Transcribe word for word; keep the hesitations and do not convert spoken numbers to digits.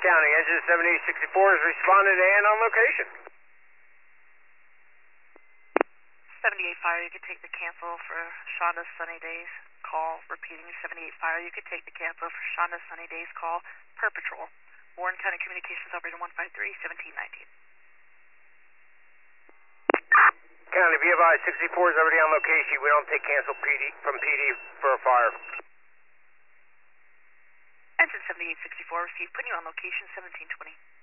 County, engine seventy-eight sixty-four has responded and on location. seventy-eight Fire, you could take the cancel for Shonda Sunny Days call. Repeating, seventy-eight Fire, you could take the cancel for Shonda Sunny Days call per patrol. Warren County Communications Operator one five three, seventeen nineteen. County, B F I sixty-four is already on location. We don't take cancel P D from P D for a fire. Engine seventy-eight sixty-four received, putting you on location seventeen twenty.